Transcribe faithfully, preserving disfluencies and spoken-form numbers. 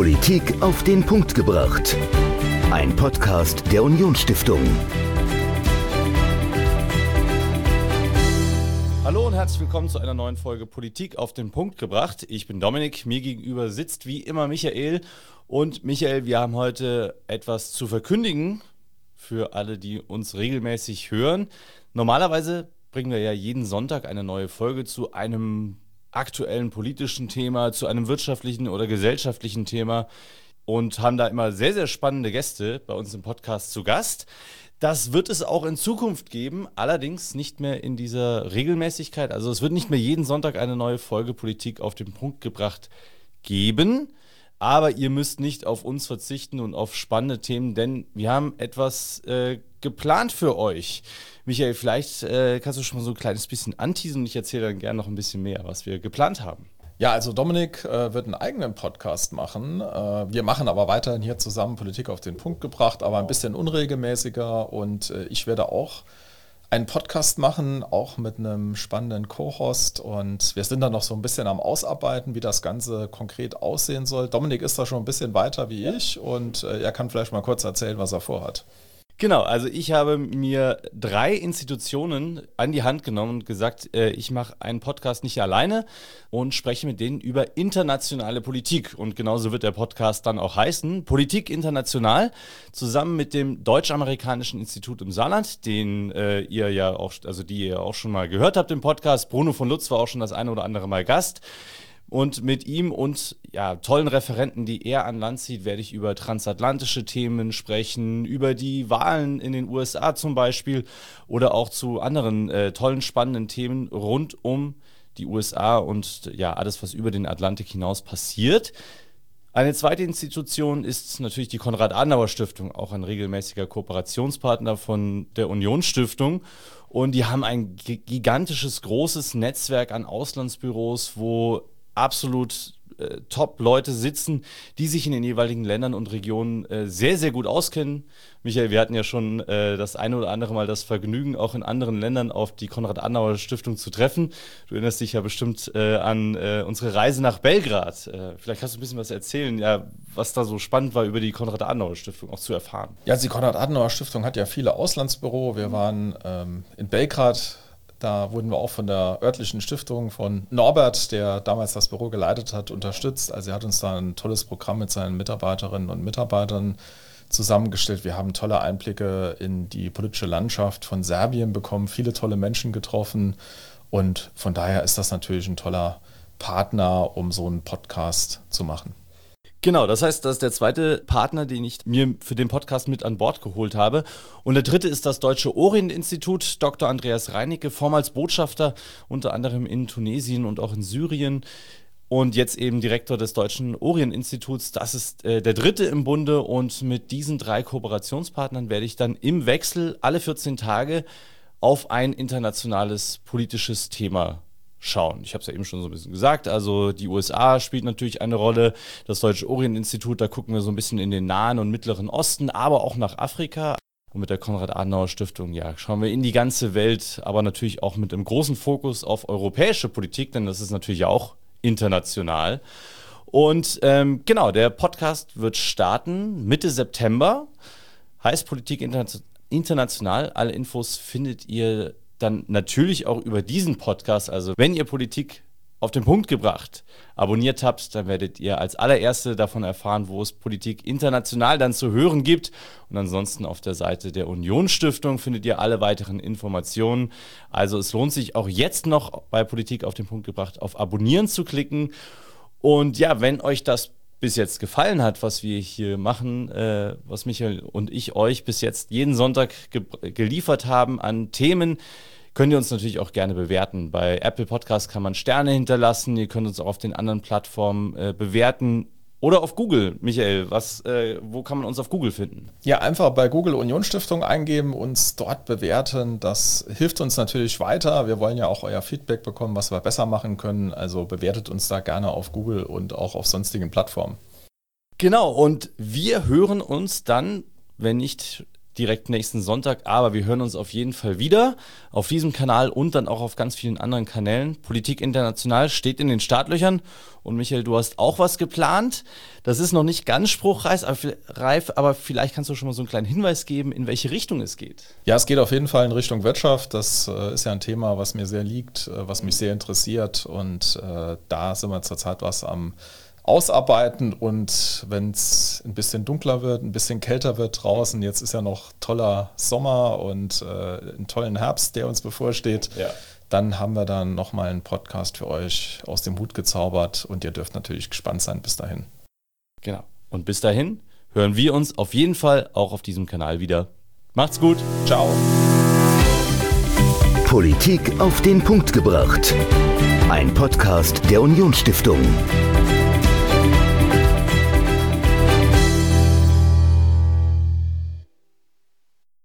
Politik auf den Punkt gebracht. Ein Podcast der Unionsstiftung. Hallo und herzlich willkommen zu einer neuen Folge Politik auf den Punkt gebracht. Ich bin Dominik, mir gegenüber sitzt wie immer Michael. Und Michael, wir haben heute etwas zu verkündigen für alle, die uns regelmäßig hören. Normalerweise bringen wir ja jeden Sonntag eine neue Folge zu einem aktuellen politischen Thema, zu einem wirtschaftlichen oder gesellschaftlichen Thema und haben da immer sehr, sehr spannende Gäste bei uns im Podcast zu Gast. Das wird es auch in Zukunft geben, allerdings nicht mehr in dieser Regelmäßigkeit. Also es wird nicht mehr jeden Sonntag eine neue Folge Politik auf den Punkt gebracht geben. Aber ihr müsst nicht auf uns verzichten und auf spannende Themen, denn wir haben etwas äh, geplant für euch. Michael, vielleicht äh, kannst du schon mal so ein kleines bisschen anteasen und ich erzähle dann gerne noch ein bisschen mehr, was wir geplant haben. Ja, also Dominik äh, wird einen eigenen Podcast machen. Äh, wir machen aber weiterhin hier zusammen Politik auf den Punkt gebracht, aber ein bisschen unregelmäßiger und äh, ich werde auch einen Podcast machen, auch mit einem spannenden Co-Host und wir sind da noch so ein bisschen am Ausarbeiten, wie das Ganze konkret aussehen soll. Dominik ist da schon ein bisschen weiter wie ich und äh, er kann vielleicht mal kurz erzählen, was er vorhat. Genau, also ich habe mir drei Institutionen an die Hand genommen und gesagt, äh, ich mache einen Podcast nicht alleine und spreche mit denen über internationale Politik. Und genauso wird der Podcast dann auch heißen, Politik international, zusammen mit dem Deutsch-Amerikanischen Institut im Saarland, den äh, ihr ja auch, also die ihr auch schon mal gehört habt im Podcast. Bruno von Lutz war auch schon das eine oder andere Mal Gast. Und mit ihm und ja, tollen Referenten, die er an Land zieht, werde ich über transatlantische Themen sprechen, über die Wahlen in den U S A zum Beispiel oder auch zu anderen äh, tollen, spannenden Themen rund um die U S A und ja, alles, was über den Atlantik hinaus passiert. Eine zweite Institution ist natürlich die Konrad-Adenauer-Stiftung, auch ein regelmäßiger Kooperationspartner von der Unionsstiftung. Und die haben ein gigantisches, großes Netzwerk an Auslandsbüros, wo absolut äh, Top-Leute sitzen, die sich in den jeweiligen Ländern und Regionen äh, sehr, sehr gut auskennen. Michael, wir hatten ja schon äh, das eine oder andere Mal das Vergnügen, auch in anderen Ländern auf die Konrad-Adenauer-Stiftung zu treffen. Du erinnerst dich ja bestimmt äh, an äh, unsere Reise nach Belgrad. Äh, vielleicht kannst du ein bisschen was erzählen, ja, was da so spannend war, über die Konrad-Adenauer-Stiftung auch zu erfahren. Ja, die Konrad-Adenauer-Stiftung hat ja viele Auslandsbüros. Wir waren ähm, in Belgrad. Da wurden wir auch von der örtlichen Stiftung von Norbert, der damals das Büro geleitet hat, unterstützt. Also er hat uns da ein tolles Programm mit seinen Mitarbeiterinnen und Mitarbeitern zusammengestellt. Wir haben tolle Einblicke in die politische Landschaft von Serbien bekommen, viele tolle Menschen getroffen. Und von daher ist das natürlich ein toller Partner, um so einen Podcast zu machen. Genau, das heißt, das ist der zweite Partner, den ich mir für den Podcast mit an Bord geholt habe. Und der dritte ist das Deutsche Orient-Institut, Doktor Andreas Reinicke, vormals Botschafter unter anderem in Tunesien und auch in Syrien und jetzt eben Direktor des Deutschen Orient-Instituts. Das ist äh, der dritte im Bunde und mit diesen drei Kooperationspartnern werde ich dann im Wechsel alle vierzehn Tage auf ein internationales politisches Thema schauen. Ich habe es ja eben schon so ein bisschen gesagt, also die U S A spielt natürlich eine Rolle, das Deutsche Orient-Institut, da gucken wir so ein bisschen in den Nahen und Mittleren Osten, aber auch nach Afrika. Und mit der Konrad-Adenauer-Stiftung, ja, schauen wir in die ganze Welt, aber natürlich auch mit einem großen Fokus auf europäische Politik, denn das ist natürlich auch international. Und ähm, genau, der Podcast wird starten Mitte September, heißt Politik Interna- international. Alle Infos findet ihr dann natürlich auch über diesen Podcast. Also wenn ihr Politik auf den Punkt gebracht abonniert habt, dann werdet ihr als allererste davon erfahren, wo es Politik international dann zu hören gibt. Und ansonsten auf der Seite der Unionsstiftung findet ihr alle weiteren Informationen. Also es lohnt sich auch jetzt noch bei Politik auf den Punkt gebracht auf Abonnieren zu klicken. Und ja, wenn euch das bis jetzt gefallen hat, was wir hier machen, äh, was Michael und ich euch bis jetzt jeden Sonntag ge- geliefert haben an Themen, könnt ihr uns natürlich auch gerne bewerten. Bei Apple Podcast kann man Sterne hinterlassen, ihr könnt uns auch auf den anderen Plattformen äh, bewerten oder auf Google. Michael, was, äh, wo kann man uns auf Google finden? Ja, einfach bei Google Unionsstiftung eingeben, uns dort bewerten. Das hilft uns natürlich weiter. Wir wollen ja auch euer Feedback bekommen, was wir besser machen können. Also bewertet uns da gerne auf Google und auch auf sonstigen Plattformen. Genau, und wir hören uns dann, wenn nicht direkt nächsten Sonntag, aber wir hören uns auf jeden Fall wieder auf diesem Kanal und dann auch auf ganz vielen anderen Kanälen. Politik International steht in den Startlöchern und Michael, du hast auch was geplant. Das ist noch nicht ganz spruchreif, aber vielleicht kannst du schon mal so einen kleinen Hinweis geben, in welche Richtung es geht. Ja, es geht auf jeden Fall in Richtung Wirtschaft. Das äh, ist ja ein Thema, was mir sehr liegt, äh, was mich sehr interessiert und äh, da sind wir zurzeit was am Ausarbeiten und wenn es ein bisschen dunkler wird, ein bisschen kälter wird draußen, jetzt ist ja noch toller Sommer und äh, einen tollen Herbst, der uns bevorsteht, ja. Dann haben wir dann nochmal einen Podcast für euch aus dem Hut gezaubert und ihr dürft natürlich gespannt sein bis dahin. Genau. Und bis dahin hören wir uns auf jeden Fall auch auf diesem Kanal wieder. Macht's gut. Ciao. Politik auf den Punkt gebracht. Ein Podcast der Unionsstiftung.